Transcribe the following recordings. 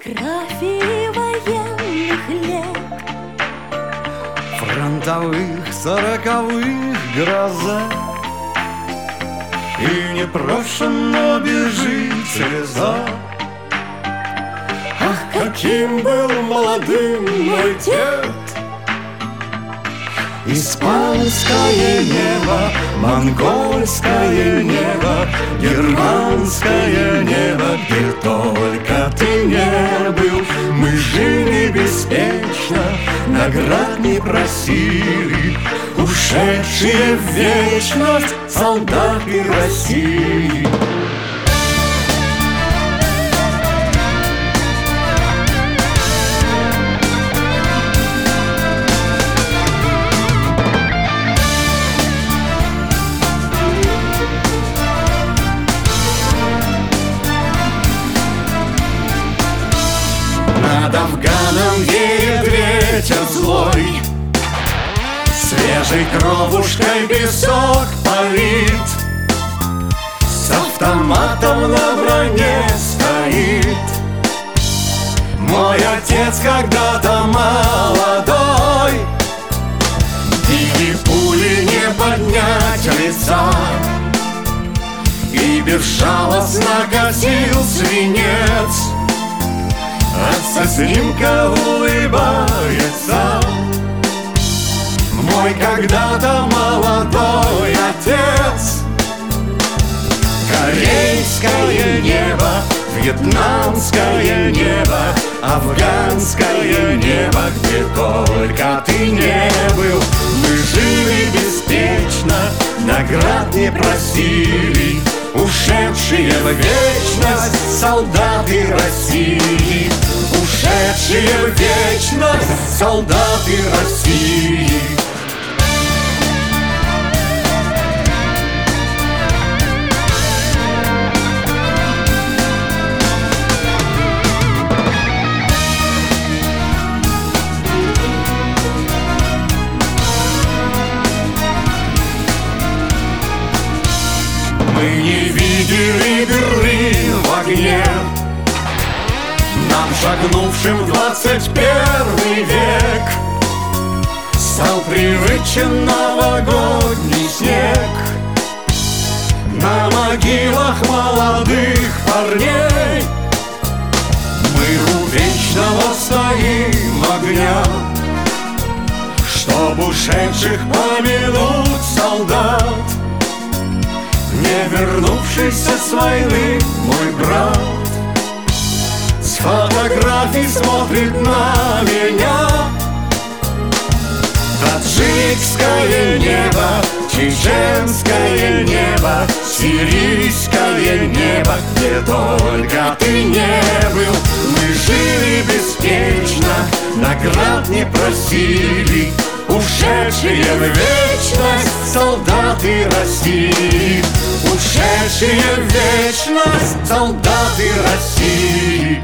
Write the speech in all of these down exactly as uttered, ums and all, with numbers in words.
фотографии военных лет, фронтовых сороковых гроза. И непрошенно бежит слеза. Ах, каким был молодым мой дед! Испанское небо, монгольское небо, германское небо, где только ты не был. Мы жили беспечно, наград не просили, ушедшие в вечность солдаты России. Над Афганом веет ветер злой, свежей кровушкой песок палит, с автоматом на броне стоит. Мой отец когда-то молодой, били пули не поднять лица, и безжалостно гасил свинец. Ассасинка улыбается. Мой когда-то молодой отец. Корейское небо, вьетнамское небо, афганское небо, где только ты не был. Мы жили беспечно, наград не просили, ушедшие в вечность солдаты России. Ушедшие в вечность солдаты России. Мы не видели дыры в огне, нам, шагнувшим в двадцать первый век, стал привычен новогодний снег. На могилах молодых парней мы у вечного стоим огня, чтоб ушедших помянуть солдат. Не вернувшийся с войны мой брат с фотографий смотрит на меня. Таджикское небо, чеченское небо, сирийское небо, где только ты не был. Мы жили беспечно, наград не просили, ушедшие в вечность солдаты России. Ушедшие в вечность солдаты России.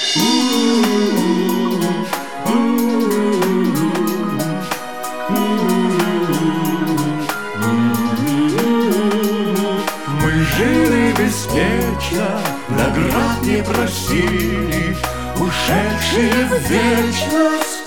Мы жили беспечно, наград не просили, ушедшие в вечность